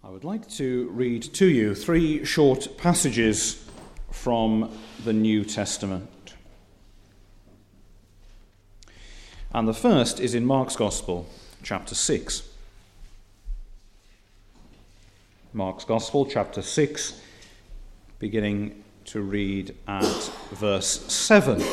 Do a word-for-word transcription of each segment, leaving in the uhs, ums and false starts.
I would like to read to you three short passages from the New Testament. And the first is in Mark's Gospel, chapter six. Mark's Gospel, chapter six, beginning to read at verse seven,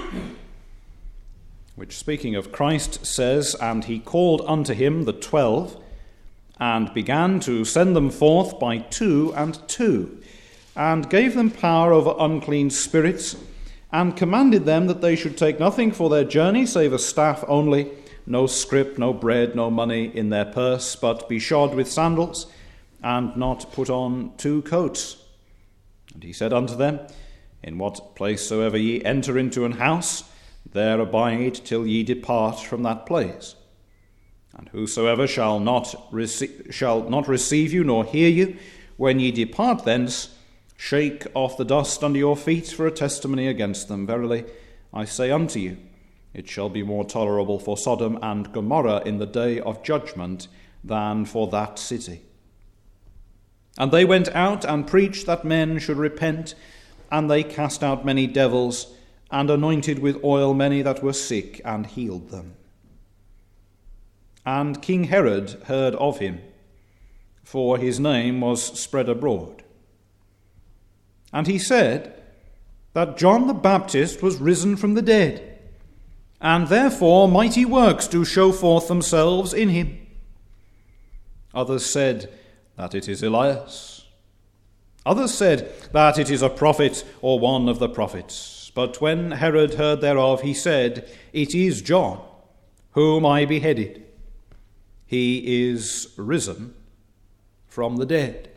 which, speaking of Christ, says, "And he called unto him the twelve, and began to send them forth by two and two, and gave them power over unclean spirits, and commanded them that they should take nothing for their journey save a staff only, no scrip, no bread, no money in their purse, but be shod with sandals, and not put on two coats. And he said unto them, In what place soever ye enter into an house, there abide till ye depart from that place. And whosoever shall not receive, shall not receive you nor hear you, when ye depart thence, shake off the dust under your feet for a testimony against them. Verily, I say unto you, it shall be more tolerable for Sodom and Gomorrah in the day of judgment than for that city. And they went out and preached that men should repent, and they cast out many devils, and anointed with oil many that were sick, and healed them. And King Herod heard of him, for his name was spread abroad. And he said that John the Baptist was risen from the dead, and therefore mighty works do show forth themselves in him. Others said that it is Elias. Others said that it is a prophet or one of the prophets. But when Herod heard thereof, he said, It is John, whom I beheaded. He is risen from the dead.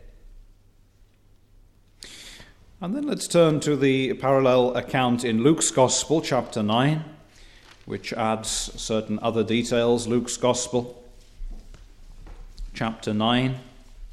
And then let's turn to the parallel account in Luke's Gospel, chapter nine, which adds certain other details. Luke's Gospel, chapter nine,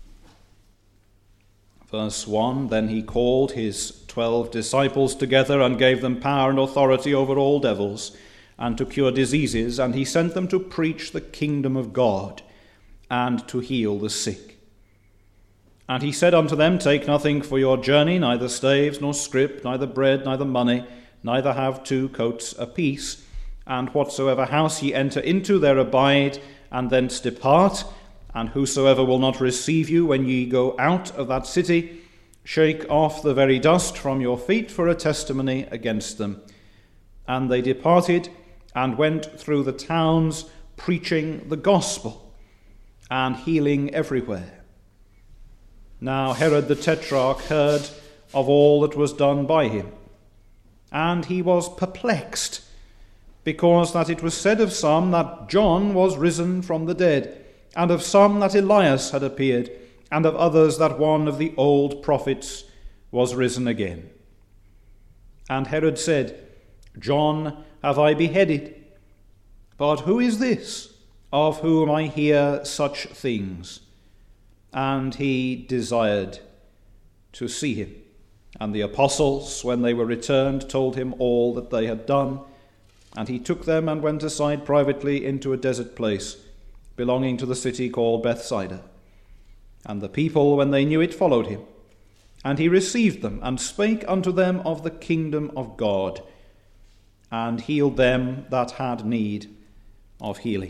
verse one, Then he called his twelve disciples together and gave them power and authority over all devils, and to cure diseases, and he sent them to preach the kingdom of God, and to heal the sick. And he said unto them, Take nothing for your journey, neither staves, nor scrip, neither bread, neither money, neither have two coats apiece. And whatsoever house ye enter into, there abide, and thence depart. And whosoever will not receive you when ye go out of that city, shake off the very dust from your feet for a testimony against them. And they departed, and went through the towns, preaching the gospel, and healing everywhere. Now Herod the Tetrarch heard of all that was done by him, and he was perplexed, because that it was said of some that John was risen from the dead, and of some that Elias had appeared, and of others that one of the old prophets was risen again. And Herod said, John have I beheaded, but who is this, of whom I hear such things? And he desired to see him. And the apostles, when they were returned, told him all that they had done. And he took them and went aside privately into a desert place, belonging to the city called Bethsaida. And the people, when they knew it, followed him. And he received them, and spake unto them of the kingdom of God, and healed them that had need of healing.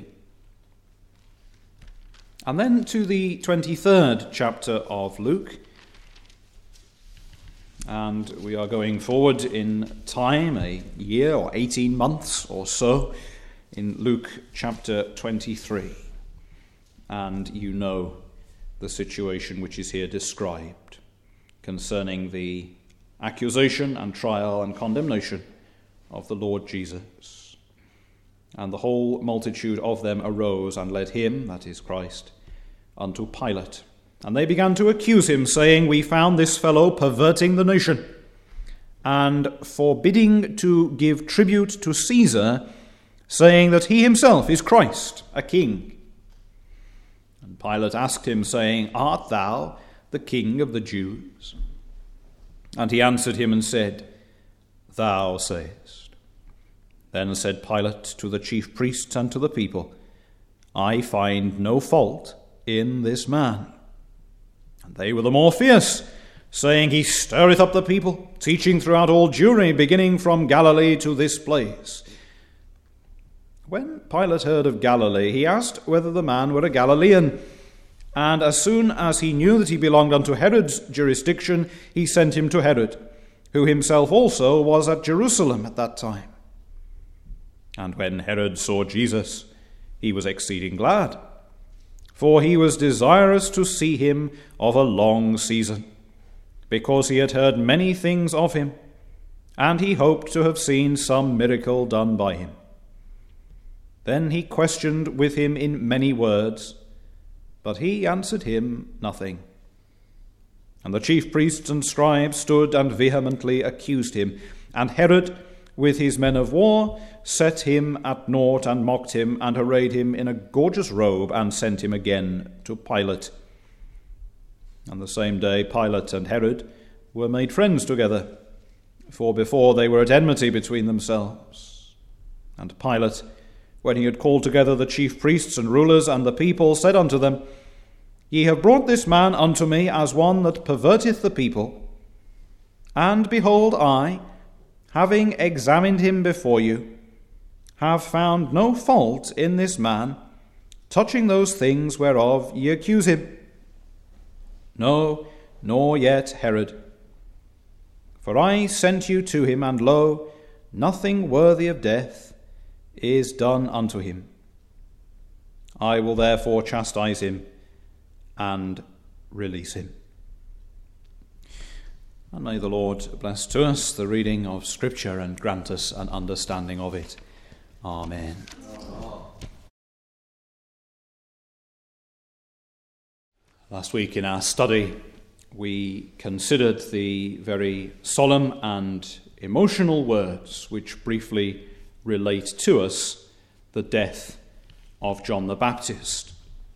And then to the twenty-third chapter of Luke. And we are going forward in time, a year or eighteen months or so, in Luke chapter twenty-three. And you know the situation which is here described concerning the accusation and trial and condemnation of the Lord Jesus. And the whole multitude of them arose and led him, that is Christ, unto Pilate. And they began to accuse him, saying, We found this fellow perverting the nation, and forbidding to give tribute to Caesar, saying that he himself is Christ, a king. And Pilate asked him, saying, Art thou the king of the Jews? And he answered him and said, Thou sayest. Then said Pilate to the chief priests and to the people, I find no fault in this man. They were the more fierce, saying, He stirreth up the people, teaching throughout all Jewry, beginning from Galilee to this place. When Pilate heard of Galilee, he asked whether the man were a Galilean. And as soon as he knew that he belonged unto Herod's jurisdiction, he sent him to Herod, who himself also was at Jerusalem at that time. And when Herod saw Jesus, he was exceeding glad, for he was desirous to see him of a long season, because he had heard many things of him, and he hoped to have seen some miracle done by him. Then he questioned with him in many words, but he answered him nothing. And the chief priests and scribes stood and vehemently accused him. And Herod, with his men of war, set him at naught and mocked him, and arrayed him in a gorgeous robe, and sent him again to Pilate. And the same day Pilate and Herod were made friends together, for before they were at enmity between themselves. And Pilate, when he had called together the chief priests and rulers and the people, said unto them, Ye have brought this man unto me as one that perverteth the people. And behold, I, having examined him before you, have found no fault in this man, touching those things whereof ye accuse him. No, nor yet Herod. For I sent you to him, and lo, nothing worthy of death is done unto him. I will therefore chastise him and release him. And may the Lord bless to us the reading of Scripture and grant us an understanding of it. Amen. Last week in our study, we considered the very solemn and emotional words which briefly relate to us the death of John the Baptist.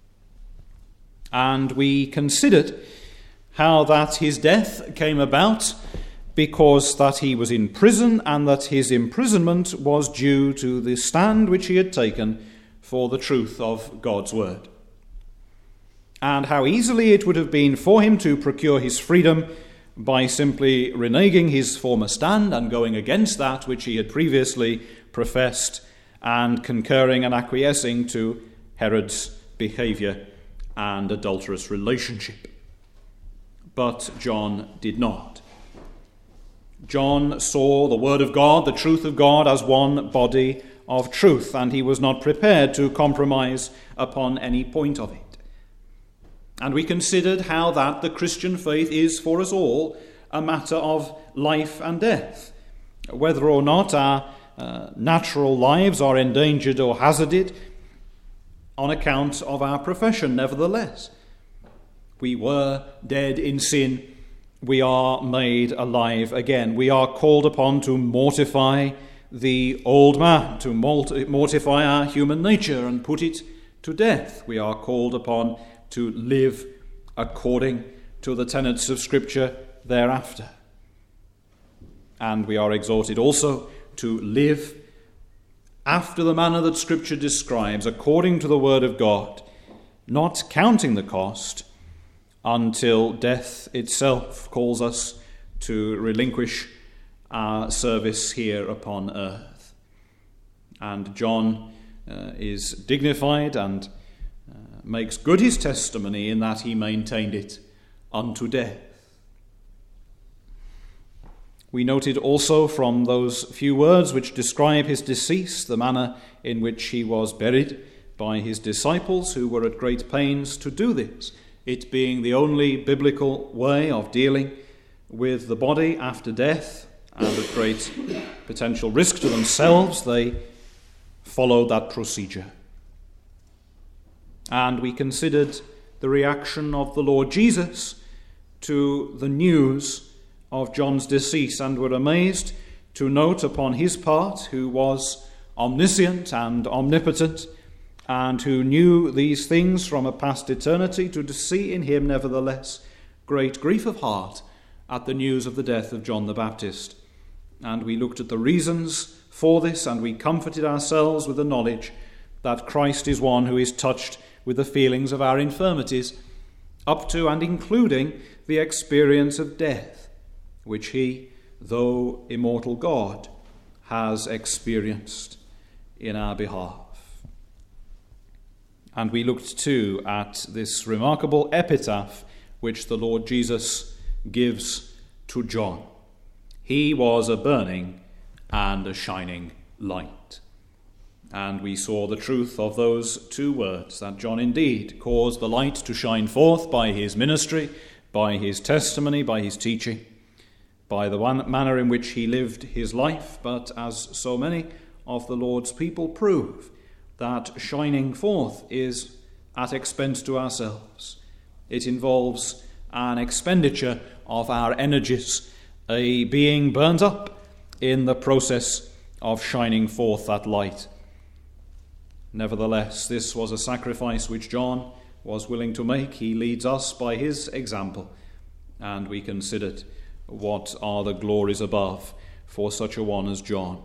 And we considered how that his death came about because that he was in prison, and that his imprisonment was due to the stand which he had taken for the truth of God's word. And how easily it would have been for him to procure his freedom by simply reneging his former stand and going against that which he had previously professed, and concurring and acquiescing to Herod's behavior and adulterous relationship. But John did not. John saw the word of God, the truth of God, as one body of truth, and he was not prepared to compromise upon any point of it. And we considered how that the Christian faith is for us all a matter of life and death, whether or not our uh, natural lives are endangered or hazarded on account of our profession. Nevertheless, we were dead in sin. We are made alive again. We are called upon to mortify the old man, to mortify our human nature and put it to death. We are called upon to live according to the tenets of Scripture thereafter. And we are exhorted also to live after the manner that Scripture describes, according to the Word of God, not counting the cost until death itself calls us to relinquish our service here upon earth. And John uh, is dignified and uh, makes good his testimony in that he maintained it unto death. We noted also from those few words which describe his decease the manner in which he was buried by his disciples, who were at great pains to do this, it being the only biblical way of dealing with the body after death, and at great potential risk to themselves, they followed that procedure. And we considered the reaction of the Lord Jesus to the news of John's decease, and were amazed to note upon his part, who was omniscient and omnipotent, and who knew these things from a past eternity, to see in him nevertheless great grief of heart at the news of the death of John the Baptist. And we looked at the reasons for this, and we comforted ourselves with the knowledge that Christ is one who is touched with the feelings of our infirmities, up to and including the experience of death, which he, though immortal God, has experienced in our behalf. And we looked too at this remarkable epitaph which the Lord Jesus gives to John. He was a burning and a shining light. And we saw the truth of those two words, that John indeed caused the light to shine forth by his ministry, by his testimony, by his teaching, by the one manner in which he lived his life. But as so many of the Lord's people prove, that shining forth is at expense to ourselves. It involves an expenditure of our energies, a being burnt up in the process of shining forth that light. Nevertheless, this was a sacrifice which John was willing to make. He leads us by his example, and we considered what are the glories above for such a one as John.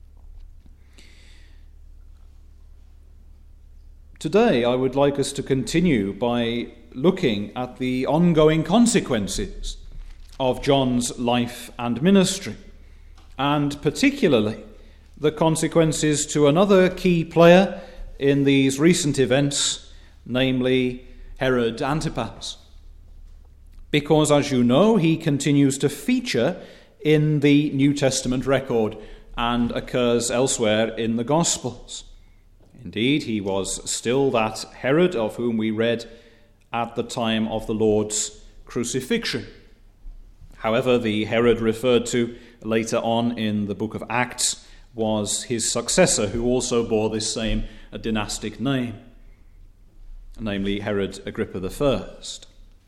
Today, I would like us to continue by looking at the ongoing consequences of John's life and ministry, and particularly the consequences to another key player in these recent events, namely Herod Antipas. Because, as you know, he continues to feature in the New Testament record and occurs elsewhere in the Gospels. Indeed, he was still that Herod of whom we read at the time of the Lord's crucifixion. However, the Herod referred to later on in the book of Acts was his successor, who also bore this same dynastic name, namely Herod Agrippa the First.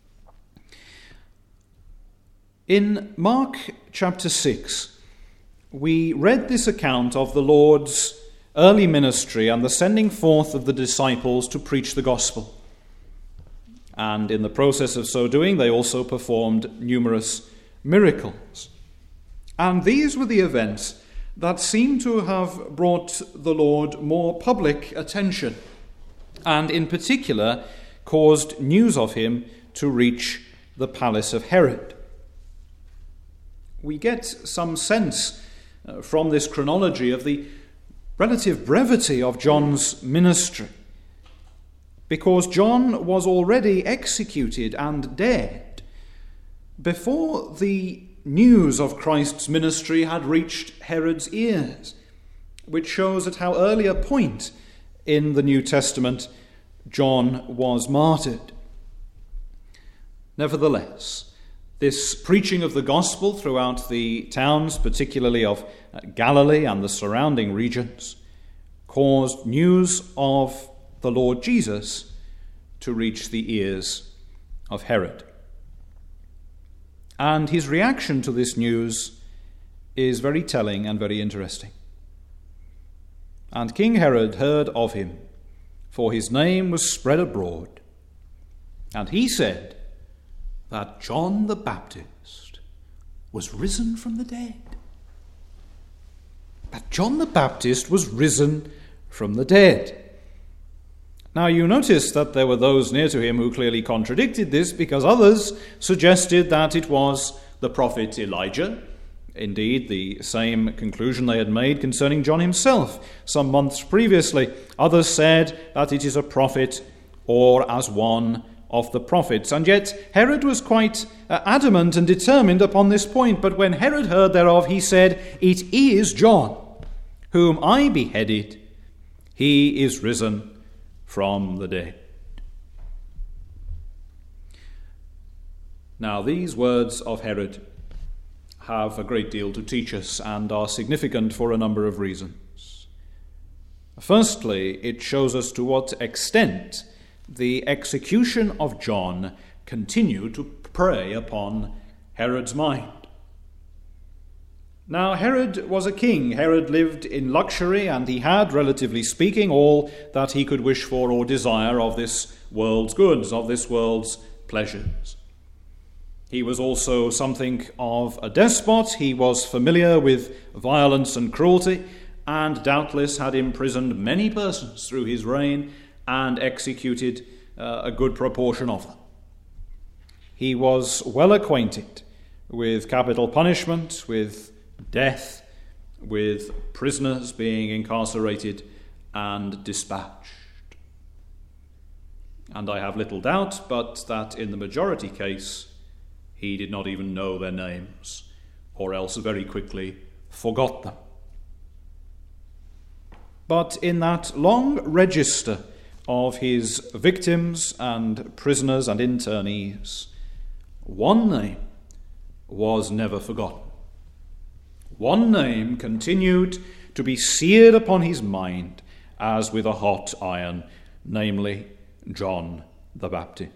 In Mark chapter six, we read this account of the Lord's early ministry and the sending forth of the disciples to preach the gospel. And in the process of so doing, they also performed numerous miracles. And these were the events that seem to have brought the Lord more public attention, and in particular caused news of him to reach the palace of Herod. We get some sense uh, from this chronology of the relative brevity of John's ministry, because John was already executed and dead before the news of Christ's ministry had reached Herod's ears, which shows at how early a point in the New Testament John was martyred. Nevertheless, this preaching of the gospel throughout the towns, particularly of Galilee and the surrounding regions, caused news of the Lord Jesus to reach the ears of Herod. And his reaction to this news is very telling and very interesting. And King Herod heard of him, for his name was spread abroad. And he said that John the Baptist was risen from the dead. That John the Baptist was risen from the dead. Now you notice that there were those near to him who clearly contradicted this, because others suggested that it was the prophet Elijah. Indeed, the same conclusion they had made concerning John himself some months previously. Others said that it is a prophet or as one of the prophets. And yet Herod was quite uh, adamant and determined upon this point. But when Herod heard thereof, he said, "It is John, whom I beheaded. He is risen from the dead." Now, these words of Herod have a great deal to teach us and are significant for a number of reasons. Firstly, it shows us to what extent the execution of John continued to prey upon Herod's mind. Now, Herod was a king. Herod lived in luxury, and he had, relatively speaking, all that he could wish for or desire of this world's goods, of this world's pleasures. He was also something of a despot. He was familiar with violence and cruelty, and doubtless had imprisoned many persons through his reign and executed uh, a good proportion of them. He was well acquainted with capital punishment, with death, with prisoners being incarcerated and dispatched. And I have little doubt but that in the majority case he did not even know their names, or else very quickly forgot them. But in that long register of his victims and prisoners and internees, one name was never forgotten. One name continued to be seared upon his mind as with a hot iron, namely John the Baptist.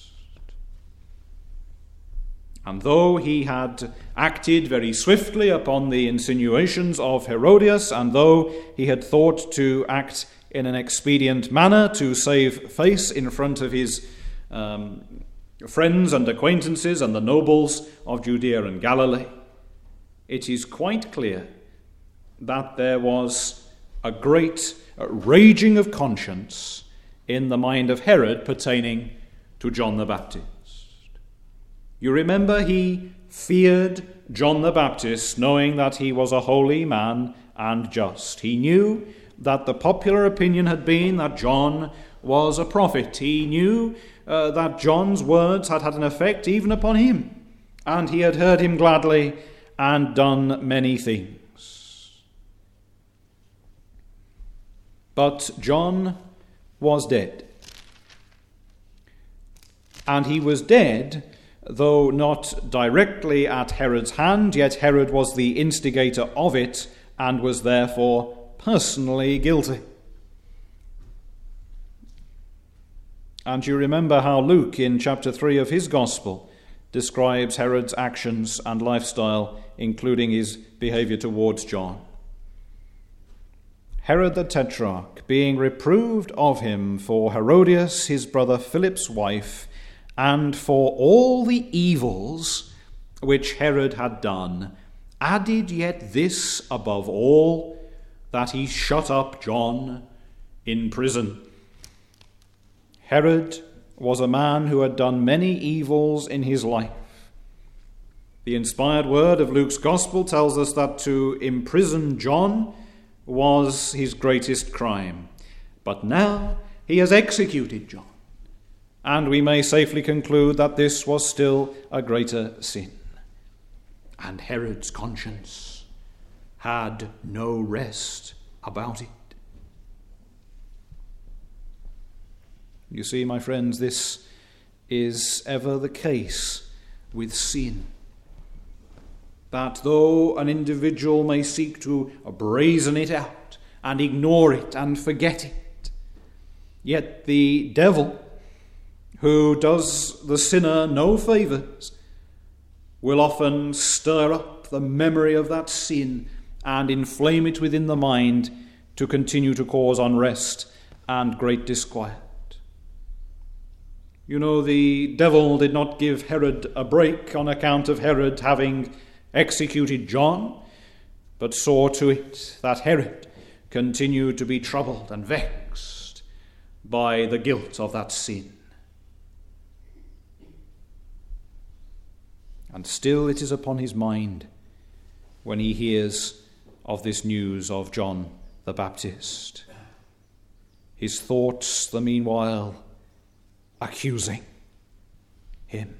And though he had acted very swiftly upon the insinuations of Herodias, and though he had thought to act in an expedient manner to save face in front of his um, friends and acquaintances and the nobles of Judea and Galilee, it is quite clear that there was a great raging of conscience in the mind of Herod pertaining to John the Baptist. You remember he feared John the Baptist, knowing that he was a holy man and just. He knew that the popular opinion had been that John was a prophet. He knew uh, that John's words had had an effect even upon him, and he had heard him gladly and done many things. But John was dead. And he was dead, though not directly at Herod's hand, yet Herod was the instigator of it and was therefore personally guilty. And you remember how Luke, in chapter three of his Gospel, describes Herod's actions and lifestyle, including his behavior towards John. Herod the Tetrarch, being reproved of him for Herodias, his brother Philip's wife, and for all the evils which Herod had done, added yet this above all, that he shut up John in prison. Herod was a man who had done many evils in his life. The inspired word of Luke's Gospel tells us that to imprison John was his greatest crime. But now he has executed John, and we may safely conclude that this was still a greater sin. And Herod's conscience had no rest about it. You see, my friends, this is ever the case with sin. That though an individual may seek to brazen it out and ignore it and forget it, yet the devil, who does the sinner no favours, will often stir up the memory of that sin and inflame it within the mind to continue to cause unrest and great disquiet. You know, the devil did not give Herod a break on account of Herod having executed John, but saw to it that Herod continued to be troubled and vexed by the guilt of that sin. And still it is upon his mind when he hears of this news of John the Baptist. His thoughts, the meanwhile, accusing him.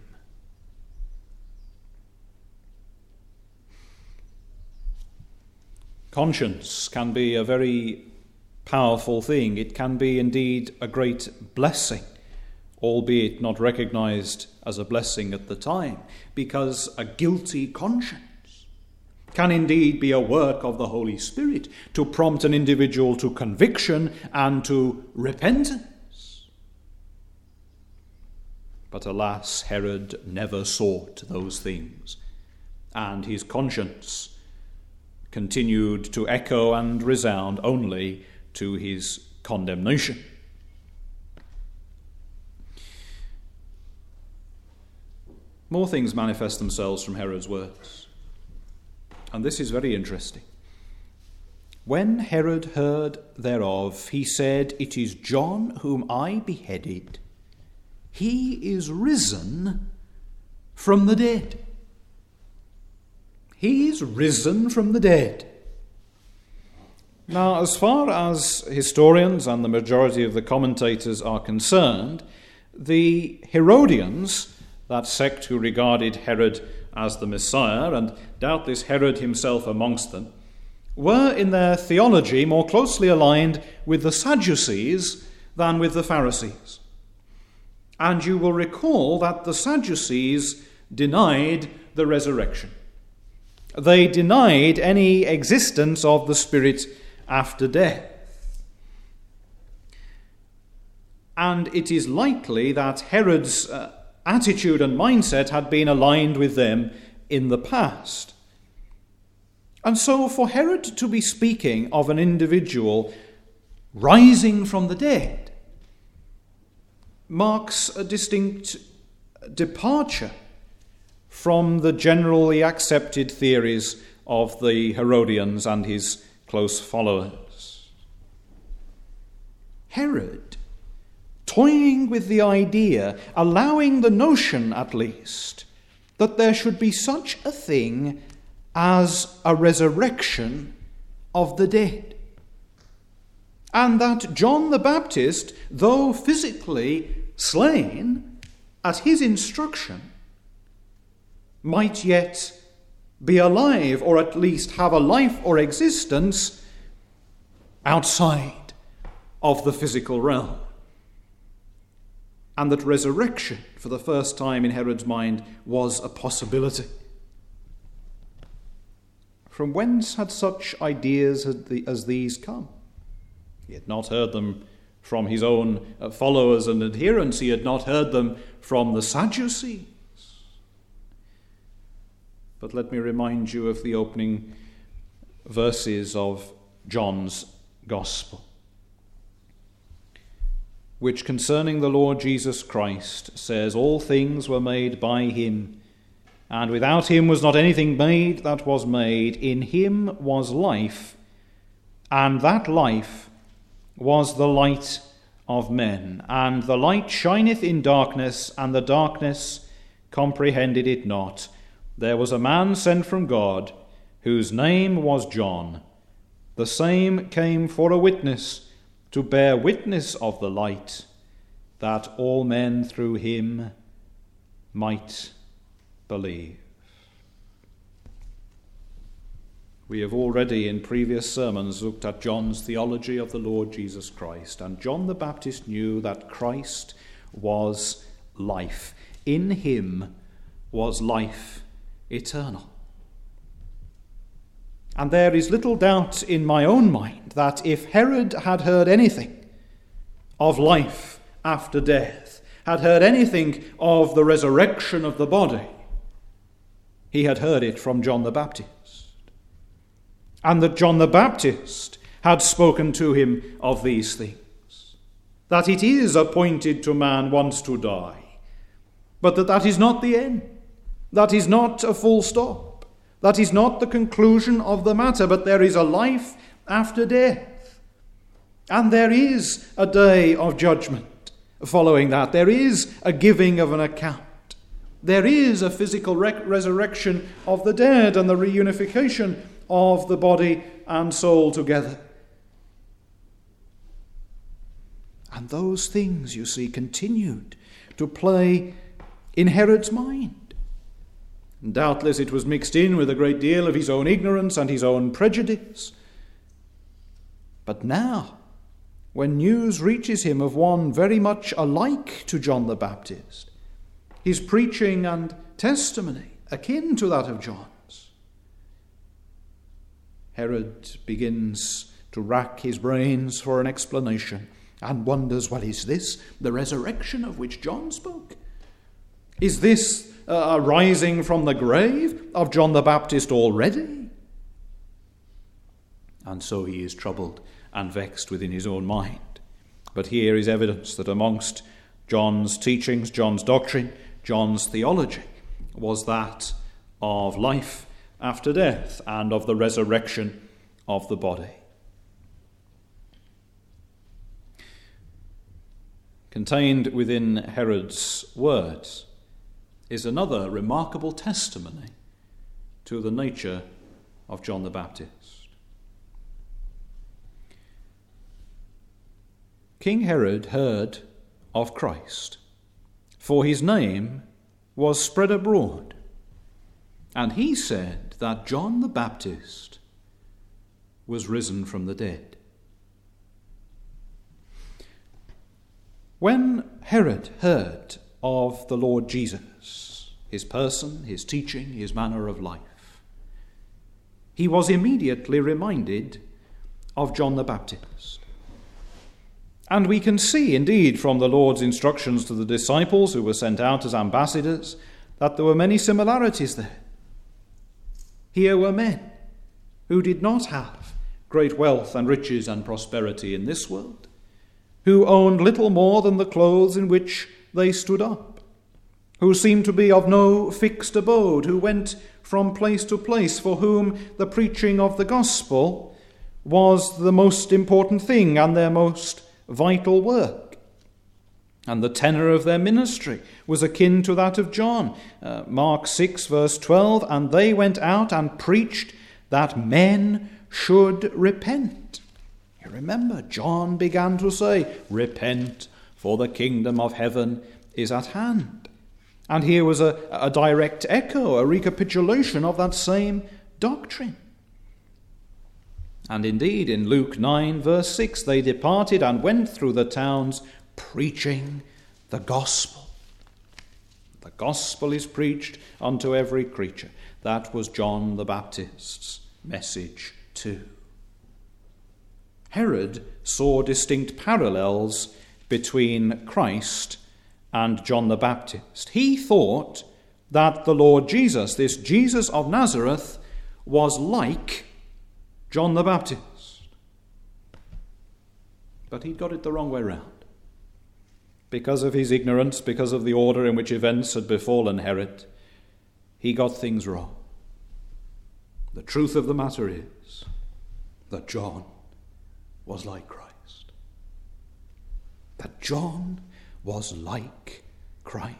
Conscience can be a very powerful thing. It can be indeed a great blessing, albeit not recognized as a blessing at the time, because a guilty conscience can indeed be a work of the Holy Spirit to prompt an individual to conviction and to repentance. But alas, Herod never sought those things, and his conscience continued to echo and resound only to his condemnation. More things manifest themselves from Herod's words, and this is very interesting. When Herod heard thereof, he said, "It is John whom I beheaded. He is risen from the dead. He's risen from the dead. Now, as far as historians and the majority of the commentators are concerned, the Herodians, that sect who regarded Herod as the Messiah, and doubtless Herod himself amongst them, were in their theology more closely aligned with the Sadducees than with the Pharisees. And you will recall that the Sadducees denied the resurrection. They denied any existence of the Spirit after death. And it is likely that Herod's uh, attitude and mindset had been aligned with them in the past. And so for Herod to be speaking of an individual rising from the dead marks a distinct departure from the generally accepted theories of the Herodians and his close followers. Herod, toying with the idea, allowing the notion at least, that there should be such a thing as a resurrection of the dead. And that John the Baptist, though physically slain, at his instruction, might yet be alive, or at least have a life or existence outside of the physical realm. And that resurrection, for the first time in Herod's mind, was a possibility. From whence had such ideas as these come? He had not heard them from his own followers and adherents. He had not heard them from the Sadducees. But let me remind you of the opening verses of John's Gospel, which concerning the Lord Jesus Christ says, "All things were made by him, and without him was not anything made that was made. In him was life, and that life was the light of men. And the light shineth in darkness, and the darkness comprehended it not. There was a man sent from God, whose name was John. The same came for a witness, to bear witness of the light, that all men through him might believe." We have already in previous sermons looked at John's theology of the Lord Jesus Christ, and John the Baptist knew that Christ was life. In him was life eternal. And there is little doubt in my own mind that if Herod had heard anything of life after death, had heard anything of the resurrection of the body, he had heard it from John the Baptist. And that John the Baptist had spoken to him of these things. That it is appointed to man once to die, but that that is not the end. That is not a full stop. That is not the conclusion of the matter, but there is a life after death. And there is a day of judgment following that. There is a giving of an account. There is a physical re- resurrection of the dead and the reunification of the body and soul together. And those things, you see, continued to play in Herod's mind. And doubtless it was mixed in with a great deal of his own ignorance and his own prejudice. But now, when news reaches him of one very much alike to John the Baptist, his preaching and testimony akin to that of John's, Herod begins to rack his brains for an explanation and wonders, well, is this the resurrection of which John spoke? Is this a rising from the grave of John the Baptist already? And so he is troubled and vexed within his own mind. But here is evidence that amongst John's teachings, John's doctrine, John's theology was that of life after death and of the resurrection of the body. Contained within Herod's words is another remarkable testimony to the nature of John the Baptist. King Herod heard of Christ, for his name was spread abroad, and he said that John the Baptist was risen from the dead. When Herod heard of the Lord Jesus, his person, his teaching, his manner of life, he was immediately reminded of John the Baptist. And we can see, indeed, from the Lord's instructions to the disciples who were sent out as ambassadors, that there were many similarities there. Here were men who did not have great wealth and riches and prosperity in this world, who owned little more than the clothes in which they stood up, who seemed to be of no fixed abode, who went from place to place, for whom the preaching of the gospel was the most important thing and their most vital work. And the tenor of their ministry was akin to that of John. Uh, Mark six, verse twelve, and they went out and preached that men should repent. You remember, John began to say, repent, for the kingdom of heaven is at hand. And here was a, a direct echo, a recapitulation of that same doctrine. And indeed, in Luke nine, verse six, they departed and went through the towns preaching the gospel. The gospel is preached unto every creature. That was John the Baptist's message too. Herod saw distinct parallels between Christ and John the Baptist. He thought that the Lord Jesus, this Jesus of Nazareth, was like John the Baptist. But he got it the wrong way round. Because of his ignorance, because of the order in which events had befallen Herod, he got things wrong. The truth of the matter is that John was like Christ. That John was like Christ.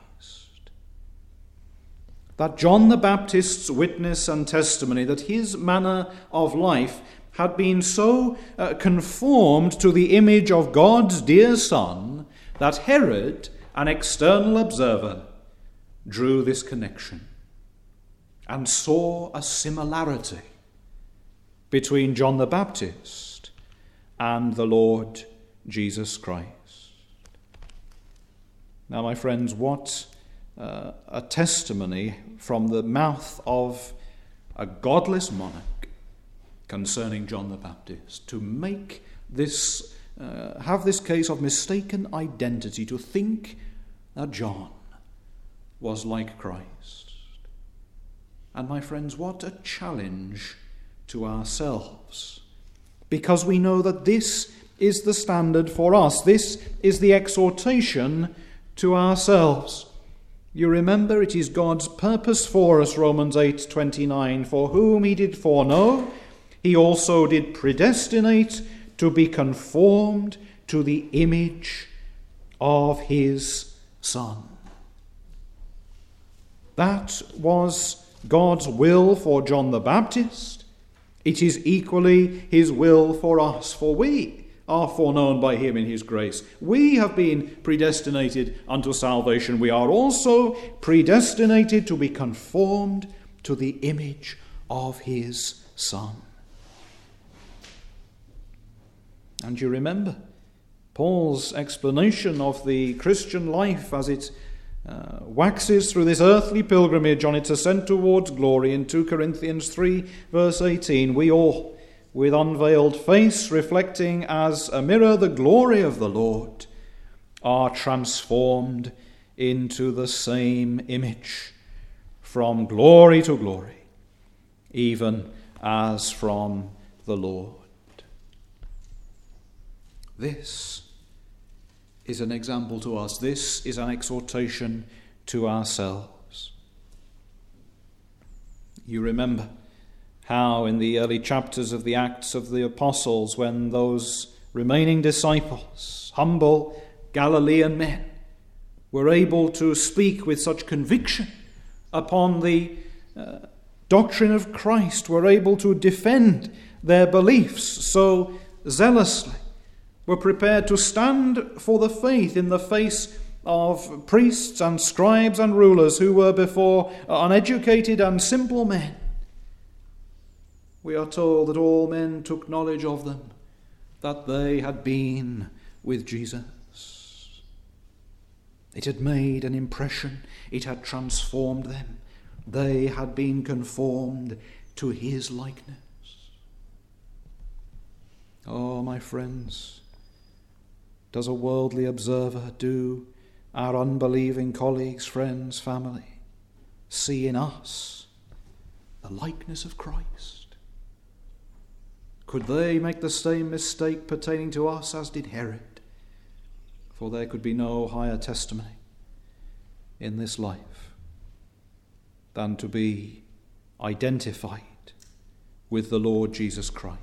That John the Baptist's witness and testimony, that his manner of life had been so uh, conformed to the image of God's dear Son that Herod, an external observer, drew this connection and saw a similarity between John the Baptist and the Lord Jesus Christ. Now, my friends, what uh, a testimony from the mouth of a godless monarch concerning John the Baptist, to make this, uh, have this case of mistaken identity, to think that John was like Christ. And my friends, what a challenge to ourselves, because we know that this is the standard for us. This is the exhortation to ourselves. You remember, it is God's purpose for us, Romans eight twenty-nine, for whom he did foreknow, he also did predestinate to be conformed to the image of his Son. That was God's will for John the Baptist. It is equally his will for us, for we are foreknown by him in his grace. We have been predestinated unto salvation. We are also predestinated to be conformed to the image of his Son. And you remember Paul's explanation of the Christian life as it uh, waxes through this earthly pilgrimage on its ascent towards glory in two Corinthians three, verse eighteen. We all, with unveiled face, reflecting as a mirror the glory of the Lord, are transformed into the same image, from glory to glory, even as from the Lord. This is an example to us. This is an exhortation to ourselves. You remember how in the early chapters of the Acts of the Apostles, when those remaining disciples, humble Galilean men, were able to speak with such conviction upon the uh, doctrine of Christ were able to defend their beliefs so zealously, were prepared to stand for the faith in the face of priests and scribes and rulers who were before uneducated and simple men. We are told that all men took knowledge of them, that they had been with Jesus. It had made an impression. It had transformed them. They had been conformed to his likeness. Oh, my friends, does a worldly observer, do our unbelieving colleagues, friends, family, see in us the likeness of Christ? Could they make the same mistake pertaining to us as did Herod? For there could be no higher testimony in this life than to be identified with the Lord Jesus Christ.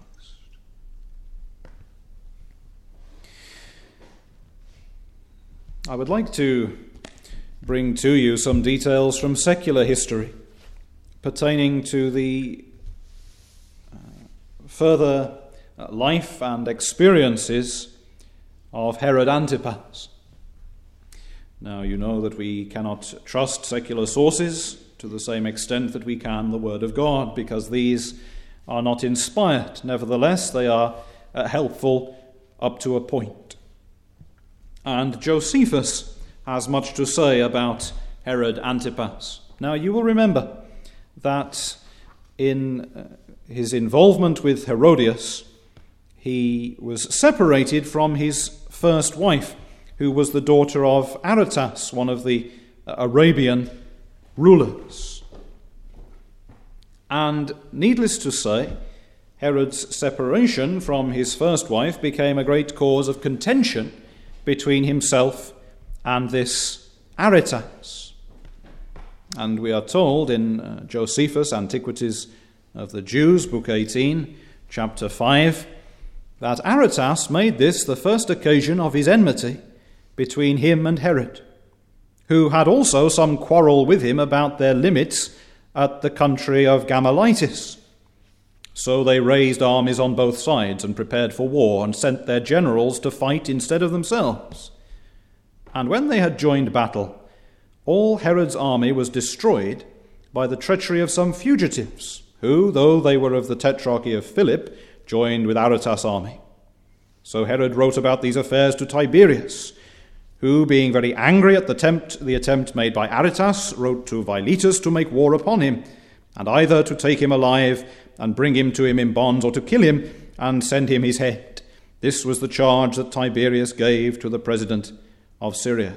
I would like to bring to you some details from secular history pertaining to the uh, further uh, life and experiences of Herod Antipas. Now, you know that we cannot trust secular sources to the same extent that we can the Word of God, because these are not inspired. Nevertheless, they are uh, helpful up to a point. And Josephus has much to say about Herod Antipas. Now, you will remember that in uh, his involvement with Herodias, he was separated from his first wife, who was the daughter of Aretas, one of the Arabian rulers. And needless to say, Herod's separation from his first wife became a great cause of contention between himself and this Aretas. And we are told in uh, Josephus' Antiquities of the Jews, Book eighteen, chapter five, that Aretas made this the first occasion of his enmity between him and Herod, who had also some quarrel with him about their limits at the country of Gamalitis. So they raised armies on both sides and prepared for war, and sent their generals to fight instead of themselves. And when they had joined battle, all Herod's army was destroyed by the treachery of some fugitives, who, though they were of the tetrarchy of Philip, joined with Aretas' army. So Herod wrote about these affairs to Tiberius, who, being very angry at the attempt, the attempt made by Aretas, wrote to Philetus to make war upon him, and either to take him alive and bring him to him in bonds, or to kill him and send him his head. This was the charge that Tiberius gave to the president of Syria.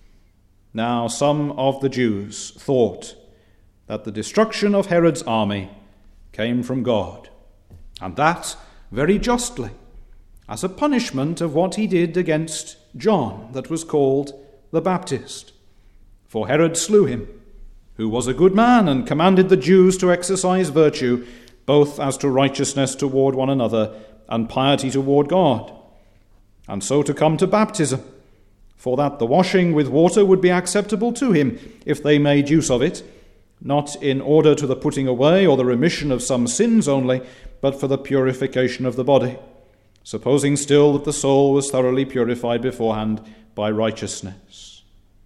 Now some of the Jews thought that the destruction of Herod's army came from God, and that very justly, as a punishment of what he did against John, that was called the Baptist. For Herod slew him, who was a good man, and commanded the Jews to exercise virtue, both as to righteousness toward one another and piety toward God, and so to come to baptism, for that the washing with water would be acceptable to him, if they made use of it, not in order to the putting away or the remission of some sins only, but for the purification of the body, supposing still that the soul was thoroughly purified beforehand by righteousness.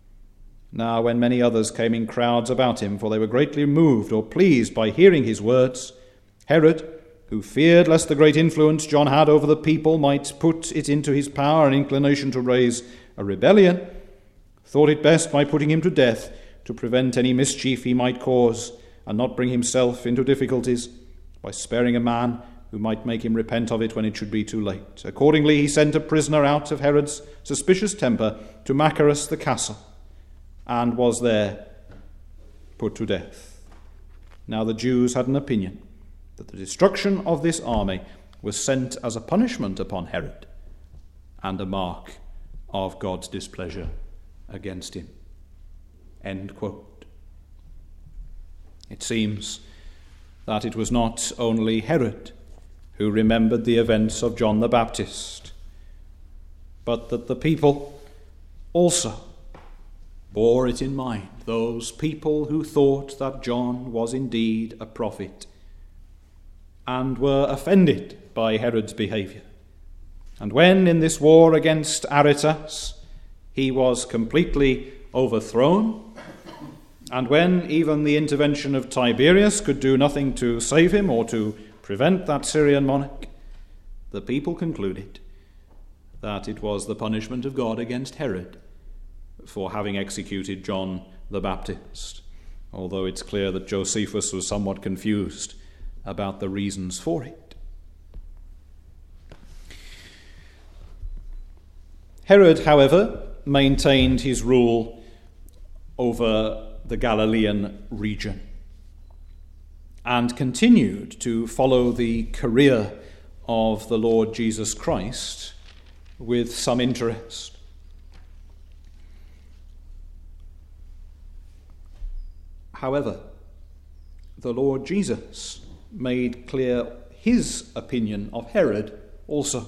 Now when many others came in crowds about him, for they were greatly moved or pleased by hearing his words, Herod, who feared lest the great influence John had over the people might put it into his power and inclination to raise a rebellion, thought it best by putting him to death to prevent any mischief he might cause, and not bring himself into difficulties by sparing a man who might make him repent of it when it should be too late. Accordingly he sent a prisoner out of Herod's suspicious temper to Machaerus the castle, and was there put to death. Now the Jews had an opinion that the destruction of this army was sent as a punishment upon Herod, and a mark of God's displeasure against him. End quote. It seems that it was not only Herod who remembered the events of John the Baptist, but that the people also bore it in mind, those people who thought that John was indeed a prophet and were offended by Herod's behavior. And when in this war against Aretas he was completely overthrown, and when even the intervention of Tiberius could do nothing to save him or to prevent that Syrian monarch, the people concluded that it was the punishment of God against Herod for having executed John the Baptist, although it's clear that Josephus was somewhat confused about the reasons for it. Herod, however, maintained his rule over the Galilean region and continued to follow the career of the Lord Jesus Christ with some interest. However, the Lord Jesus made clear his opinion of Herod also.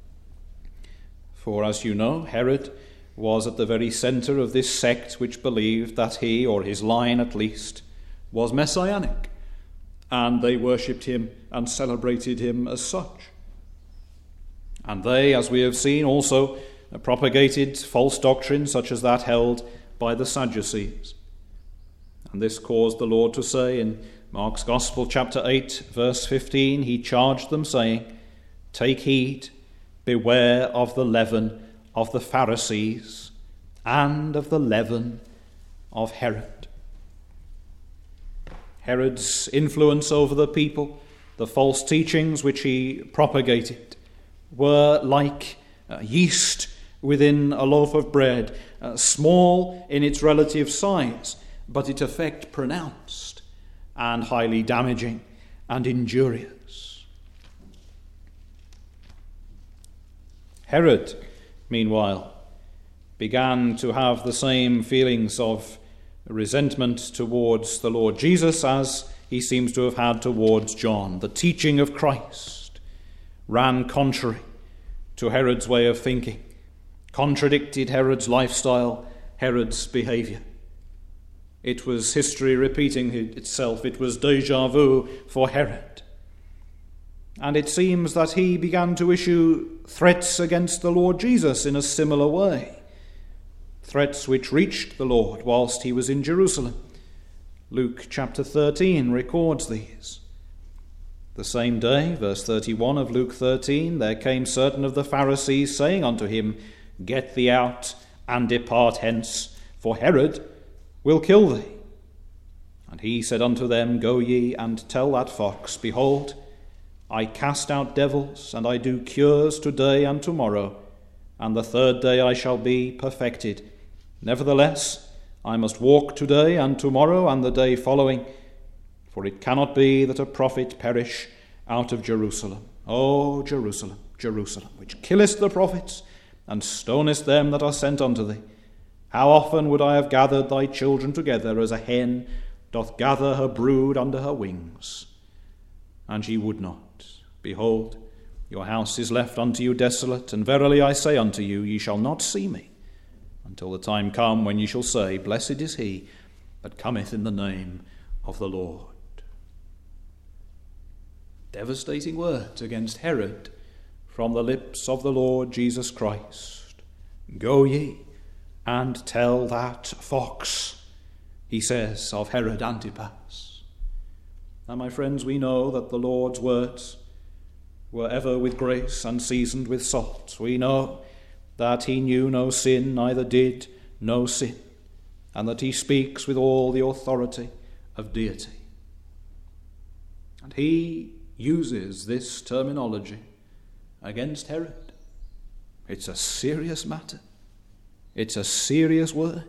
For as you know, Herod was at the very centre of this sect which believed that he, or his line at least, was messianic, and they worshipped him and celebrated him as such. And they, as we have seen, also propagated false doctrines such as that held by the Sadducees. And this caused the Lord to say in Mark's Gospel, chapter eight, verse fifteen, he charged them, saying, "Take heed, beware of the leaven of the Pharisees and of the leaven of Herod." Herod's influence over the people, the false teachings which he propagated, were like uh, yeast within a loaf of bread, uh, small in its relative size, but its effect pronounced and highly damaging and injurious. Herod, meanwhile, began to have the same feelings of resentment towards the Lord Jesus as he seems to have had towards John. The teaching of Christ ran contrary to Herod's way of thinking, contradicted Herod's lifestyle, Herod's behavior. It was history repeating itself. It was déjà vu for Herod. And it seems that he began to issue threats against the Lord Jesus in a similar way. Threats which reached the Lord whilst he was in Jerusalem. Luke chapter thirteen records these. The same day, verse thirty-one of Luke thirteen, there came certain of the Pharisees, saying unto him, "Get thee out and depart hence, for Herod will kill thee." And he said unto them, "Go ye and tell that fox, Behold, I cast out devils, and I do cures today and tomorrow, and the third day I shall be perfected. Nevertheless, I must walk today and tomorrow and the day following, for it cannot be that a prophet perish out of Jerusalem. O Jerusalem, Jerusalem, which killest the prophets, and stonest them that are sent unto thee. How often would I have gathered thy children together, as a hen doth gather her brood under her wings? And ye would not. Behold, your house is left unto you desolate, and verily I say unto you, ye shall not see me, until the time come when ye shall say, Blessed is he that cometh in the name of the Lord." Devastating words against Herod from the lips of the Lord Jesus Christ. "Go ye and tell that fox," he says of Herod Antipas. Now, my friends, we know that the Lord's words were ever with grace and seasoned with salt. We know that he knew no sin, neither did no sin, and that he speaks with all the authority of deity. And he uses this terminology against Herod. It's a serious matter. It's a serious word.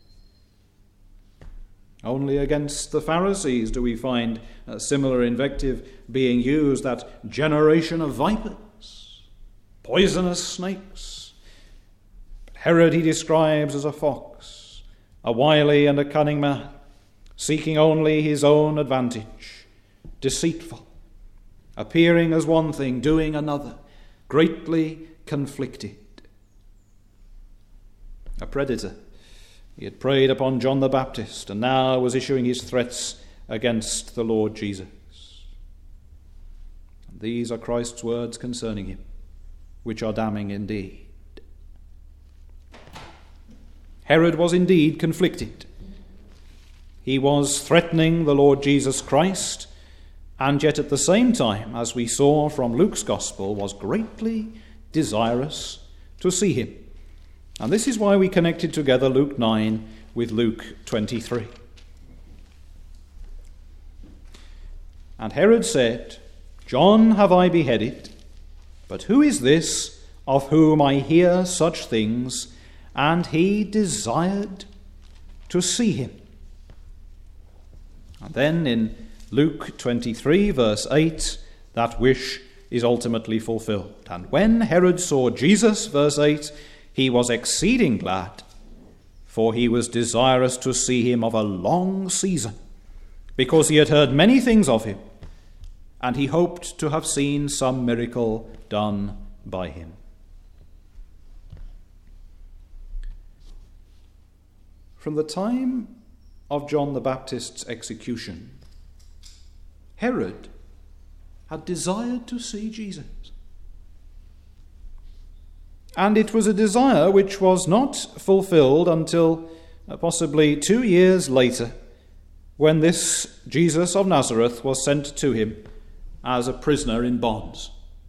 Only against the Pharisees do we find a similar invective being used, that generation of vipers, poisonous snakes. But Herod he describes as a fox, a wily and a cunning man, seeking only his own advantage, deceitful, appearing as one thing, doing another, greatly conflicted. A predator He had preyed upon John the Baptist and now was issuing his threats against the Lord Jesus. And these are Christ's words concerning him, which are damning indeed. Herod was indeed conflicted. He was threatening the Lord Jesus Christ, and yet at the same time, as we saw from Luke's Gospel, was greatly desirous to see him. And this is why we connected together Luke nine with Luke twenty-three. And Herod said, John have I beheaded, but who is this of whom I hear such things? And he desired to see him. And then in Luke twenty-three, verse eight, that wish is ultimately fulfilled. And when Herod saw Jesus, verse eight, he was exceeding glad, for he was desirous to see him of a long season, because he had heard many things of him, and he hoped to have seen some miracle done by him. From the time of John the Baptist's execution, Herod had desired to see Jesus. And it was a desire which was not fulfilled until possibly two years later, when this Jesus of Nazareth was sent to him as a prisoner in bonds.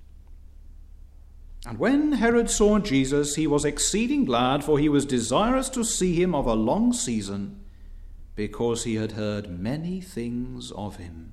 And when Herod saw Jesus, he was exceeding glad, for he was desirous to see him of a long season, because he had heard many things of him.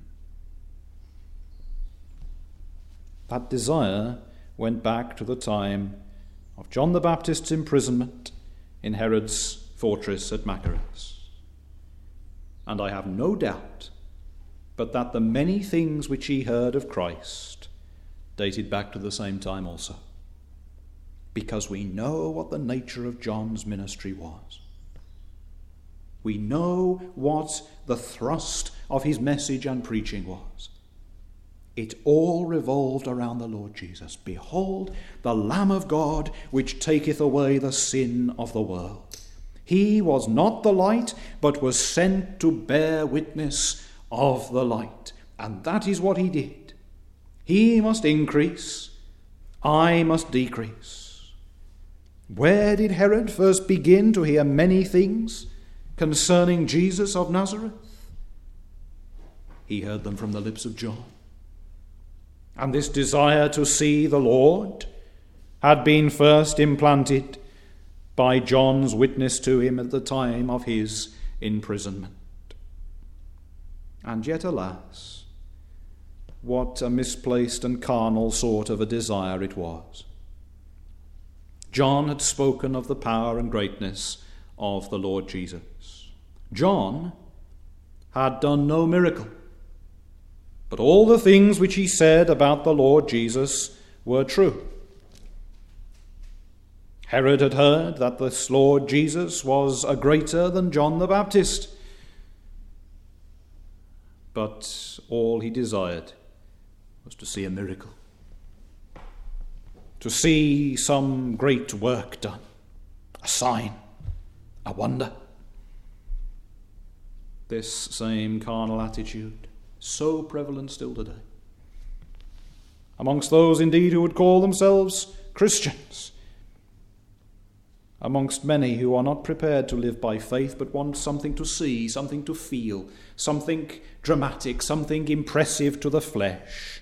That desire went back to the time of John the Baptist's imprisonment in Herod's fortress at Machaerus. And I have no doubt but that the many things which he heard of Christ dated back to the same time also, because we know what the nature of John's ministry was. We know what the thrust of his message and preaching was. It all revolved around the Lord Jesus. Behold, the Lamb of God, which taketh away the sin of the world. He was not the light, but was sent to bear witness of the light. And that is what he did. He must increase, I must decrease. Where did Herod first begin to hear many things concerning Jesus of Nazareth? He heard them from the lips of John. And this desire to see the Lord had been first implanted by John's witness to him at the time of his imprisonment. And yet, alas, what a misplaced and carnal sort of a desire it was. John had spoken of the power and greatness of the Lord Jesus. John had done no miracle, but all the things which he said about the Lord Jesus were true. Herod had heard that this Lord Jesus was a greater than John the Baptist, but all he desired was to see a miracle, to see some great work done, a sign, a wonder. This same carnal attitude, so prevalent still today, amongst those indeed who would call themselves Christians, amongst many who are not prepared to live by faith but want something to see, something to feel, something dramatic, something impressive to the flesh.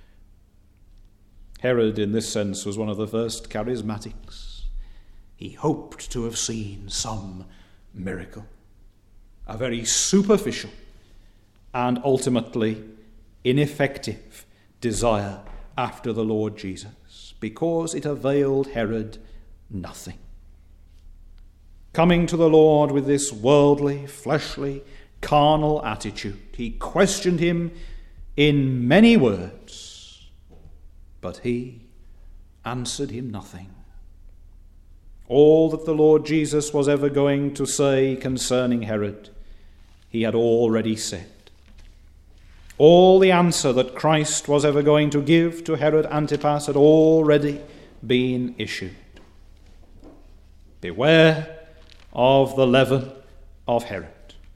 Herod, in this sense, was one of the first charismatics. He hoped to have seen some miracle, a very superficial and ultimately ineffective desire after the Lord Jesus, because it availed Herod nothing. Coming to the Lord with this worldly, fleshly, carnal attitude, he questioned him in many words, but he answered him nothing. All that the Lord Jesus was ever going to say concerning Herod, he had already said. All the answer that Christ was ever going to give to Herod Antipas had already been issued. Beware of the leaven of Herod.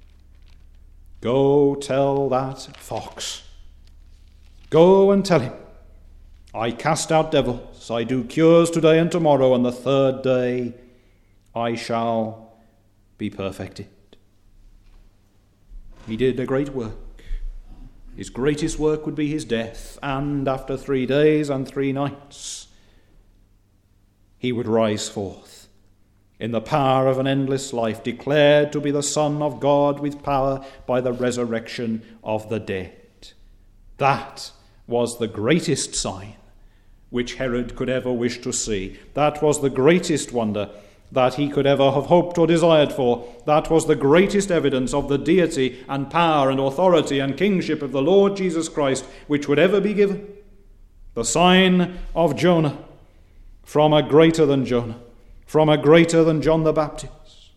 Go tell that fox. Go and tell him, I cast out devils, I do cures today and tomorrow, and the third day I shall be perfected. He did a great work. His greatest work would be his death, and after three days and three nights, he would rise forth in the power of an endless life, declared to be the Son of God with power by the resurrection of the dead. That was the greatest sign which Herod could ever wish to see. That was the greatest wonder that he could ever have hoped or desired for. That was the greatest evidence of the deity and power and authority and kingship of the Lord Jesus Christ which would ever be given. The sign of Jonah from a greater than Jonah, from a greater than John the Baptist.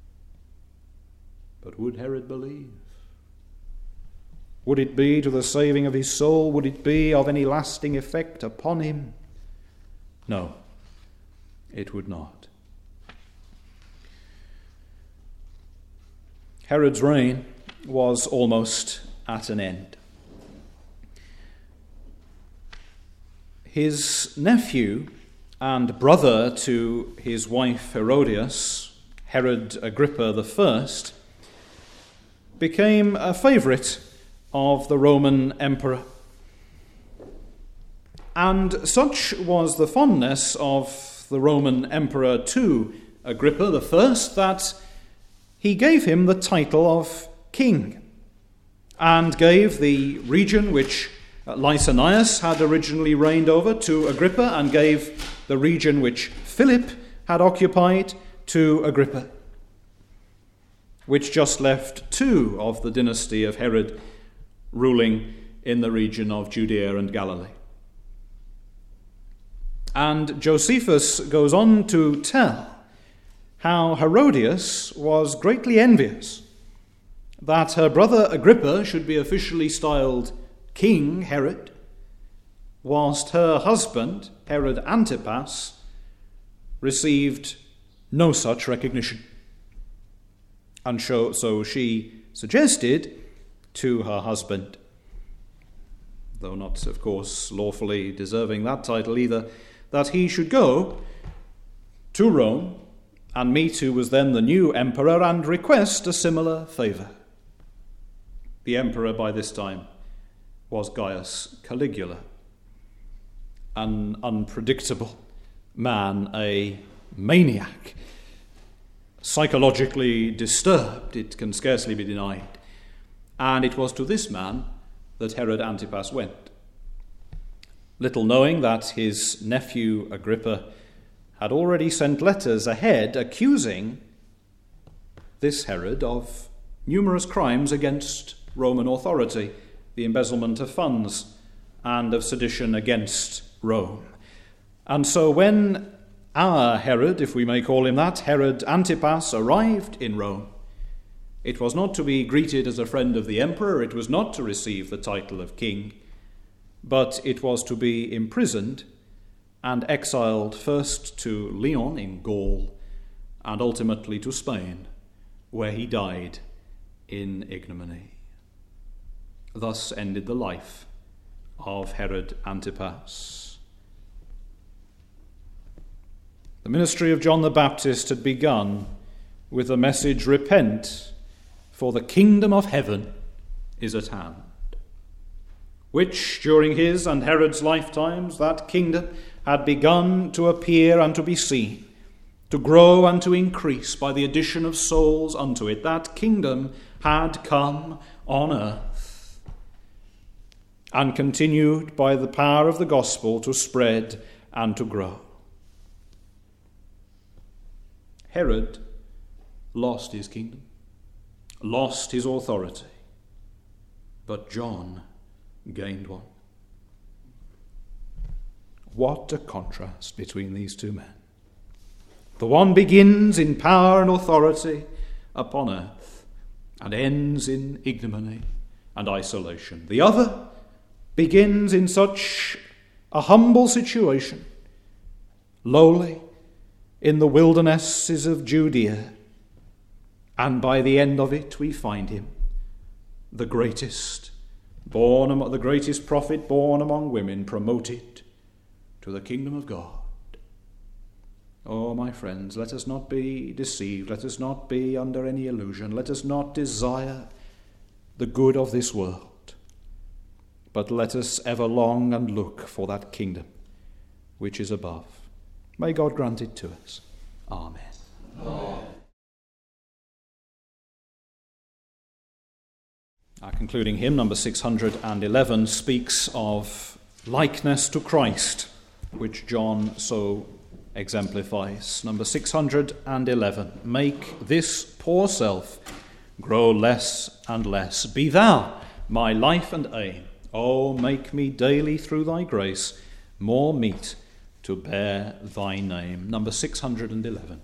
But would Herod believe? Would it be to the saving of his soul? Would it be of any lasting effect upon him? No, it would not. Herod's reign was almost at an end. His nephew and brother to his wife Herodias, Herod Agrippa the First, became a favourite of the Roman emperor. And such was the fondness of the Roman emperor to Agrippa the First that he gave him the title of king, and gave the region which Lysanias had originally reigned over to Agrippa, and gave the region which Philip had occupied to Agrippa, which just left two of the dynasty of Herod ruling in the region of Judea and Galilee. And Josephus goes on to tell how Herodias was greatly envious that her brother Agrippa should be officially styled King Herod, whilst her husband, Herod Antipas, received no such recognition. And so she suggested to her husband, though not, of course, lawfully deserving that title either, that he should go to Rome and meet who was then the new emperor and request a similar favour. The emperor by this time was Gaius Caligula, an unpredictable man, a maniac, psychologically disturbed, it can scarcely be denied. And it was to this man that Herod Antipas went, little knowing that his nephew Agrippa had already sent letters ahead accusing this Herod of numerous crimes against Roman authority, the embezzlement of funds, and of sedition against Rome. And so when our Herod, if we may call him that, Herod Antipas, arrived in Rome, it was not to be greeted as a friend of the emperor, it was not to receive the title of king, but it was to be imprisoned and exiled first to Lyon in Gaul and ultimately to Spain, where he died in ignominy. Thus ended the life of Herod Antipas. The ministry of John the Baptist had begun with the message, "Repent, for the kingdom of heaven is at hand," which, during his and Herod's lifetimes, that kingdom had begun to appear and to be seen, to grow and to increase by the addition of souls unto it. That kingdom had come on earth and continued by the power of the gospel to spread and to grow. Herod lost his kingdom, lost his authority, but John gained one. What a contrast between these two men. The one begins in power and authority upon earth and ends in ignominy and isolation. The other begins in such a humble situation, lowly in the wildernesses of Judea, And by the end of it we find him, the greatest, born among, the greatest prophet born among women, promoted to the kingdom of God. Oh, my friends, let us not be deceived. Let us not be under any illusion. Let us not desire the good of this world, but let us ever long and look for that kingdom which is above. May God grant it to us. Amen. Amen. Our concluding hymn, number six hundred eleven, speaks of likeness to Christ, which John so exemplifies. Number six hundred eleven, make this poor self grow less and less. Be thou my life and aim. Oh, make me daily through thy grace more meet to bear thy name. Number six hundred eleven.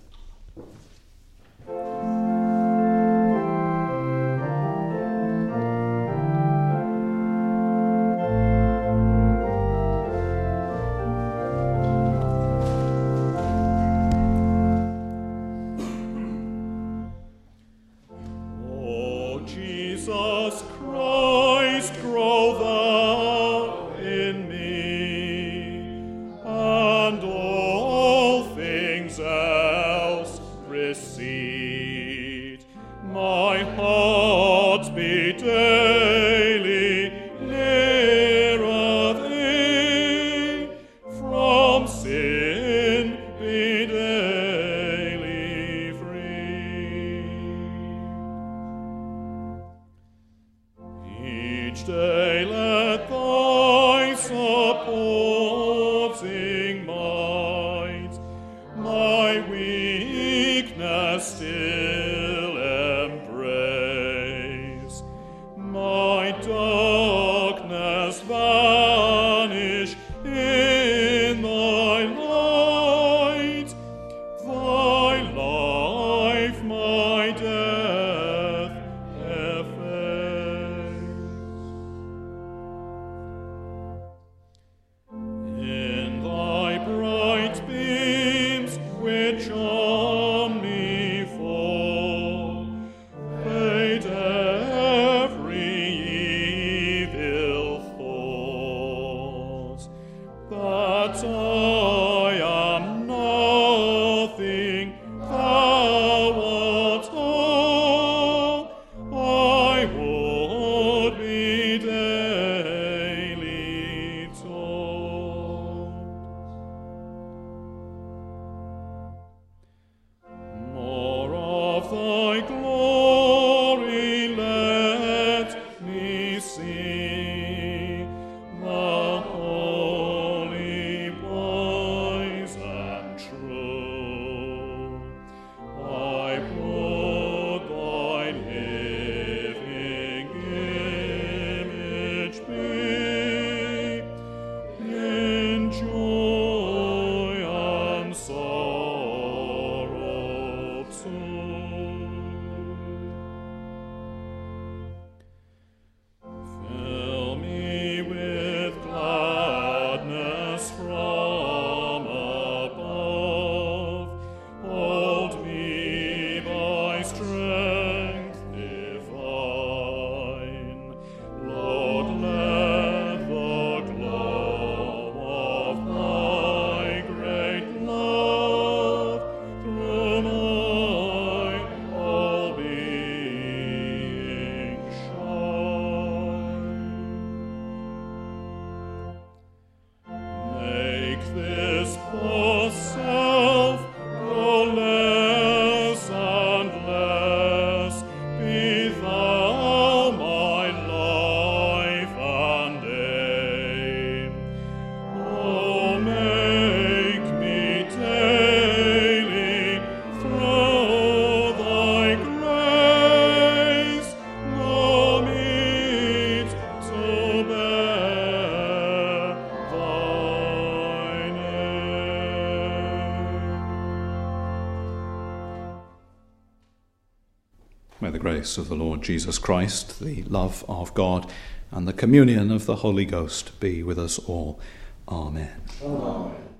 May the grace of the Lord Jesus Christ, the love of God, and the communion of the Holy Ghost be with us all. Amen. Amen.